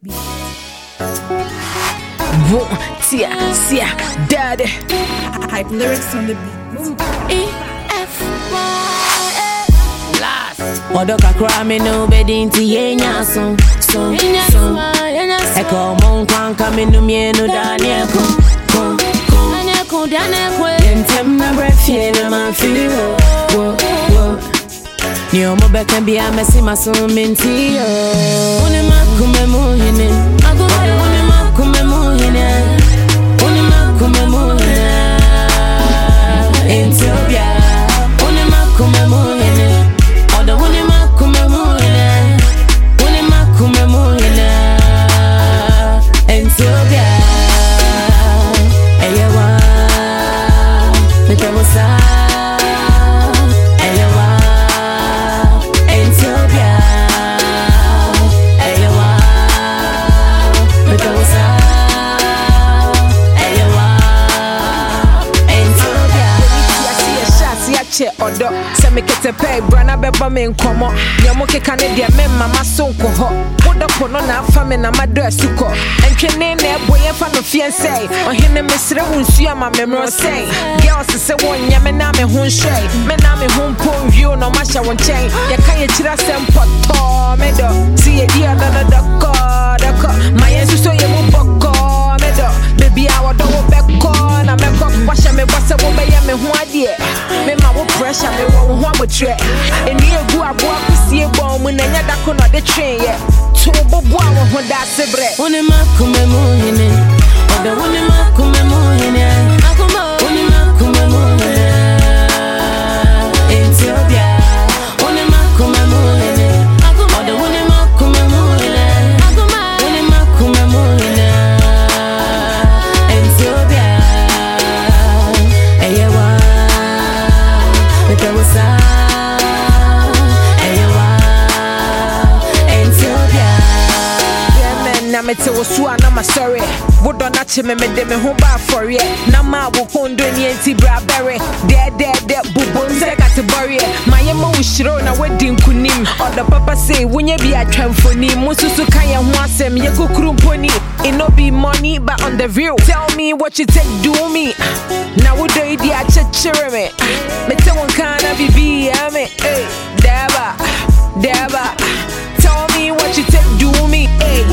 Boom, tia, sia, daddy. Hype lyrics on the beat. Odoka cry me no bedding to yenya so Eko mon kwan kame no mienu danie ko Yentem na brefie na ma feel wo Ni omo beka bia mesi maso menti yo Oni makume mu hine Oni makume mu hine Oni makume mu hine Ethiopia Oni makume mu hine Odo oni makume mu hine Oni makume mu hine Ethiopia Eyewa Metemosa Eyewa Ethiopia Eyewa Metemosa Eyewa Ethiopia Che odo se me kete pay brana beba me nkomo nyamo ke Canada me mama so nko ho wodo kono na afa me na mado asuko entwene na eboye fa no fiance ohene mesre wunsu ama memro say girls se wonya me na me ho nhwe me na me ho mpon view no ma hye won chen ye ka ye kira sempoto me do si ye dia da doko my yesu so ye mo boko me do baby I wodo wo beko na me ko kwashe me bose wo be ye me ho ade me ma wo pressure me wo ho abotre eni egu aboa kusie bon mu na nya da ko no de twen ye to bobo a wo ho da sebre oni makume mu hine odo oni makume mu hine oni makume mu hine Ethiopia oni makume mu hine odo oni makume mu hine oni makume mu hine Ethiopia eyewa Metemosa Eyewa Ethiopia Yemen na mete wosua na masori Wodo na cheme me de me ho ba for ye na ma wo kondo ni enti bra bere de bubo nse category maye mo wishiro na wedi nkunim odo papa say wonye bi atwamfoni mususu kan ye ho asem ye kokuru mponi it no be money but on the real tell me what you take do me na wodo idi a chechere me mete won kana bibi ame deba tell me what you take do me